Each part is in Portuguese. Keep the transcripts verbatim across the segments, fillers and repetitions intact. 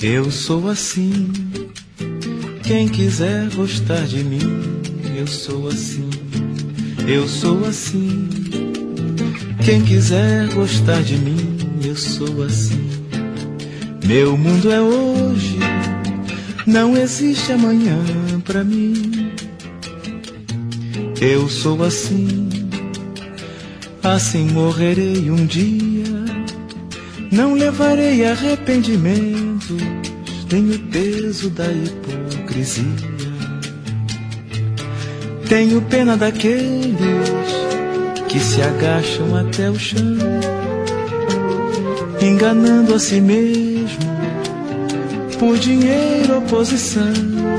Eu sou assim, quem quiser gostar de mim, eu sou assim. Eu sou assim, quem quiser gostar de mim, eu sou assim. Meu mundo é hoje, não existe amanhã pra mim. Eu sou assim, assim morrerei um dia. Não levarei arrependimentos, nem o peso da hipocrisia. Tenho pena daqueles que se agacham até o chão, enganando a si mesmo por dinheiro ou posição.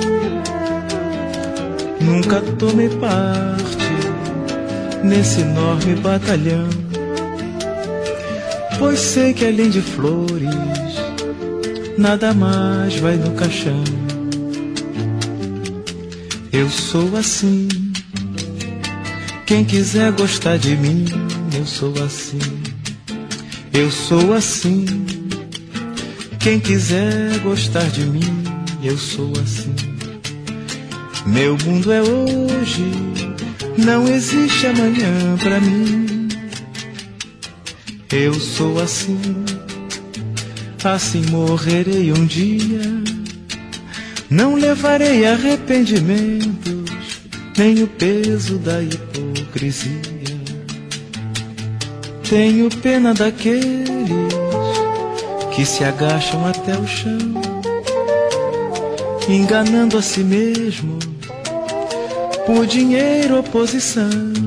Nunca tomei parte nesse enorme batalhão, pois sei que além de flores nada mais vai no caixão. Eu sou assim, quem quiser gostar de mim, eu sou assim. Eu sou assim, quem quiser gostar de mim, eu sou assim. Meu mundo é hoje, não existe amanhã pra mim. Eu sou assim, assim morrerei um dia. Não levarei arrependimentos, nem o peso da hipocrisia. Tenho pena daqueles que se agacham até o chão, enganando a si mesmo por dinheiro ou posição.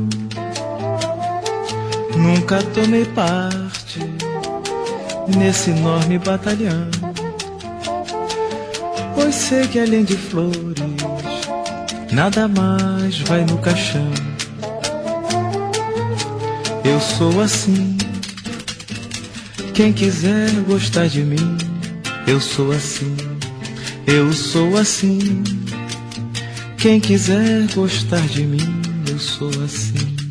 Nunca tomei parte nesse enorme batalhão, pois sei que além de flores nada mais vai no caixão. Eu sou assim, quem quiser gostar de mim, eu sou assim. Eu sou assim, quem quiser gostar de mim, eu sou assim.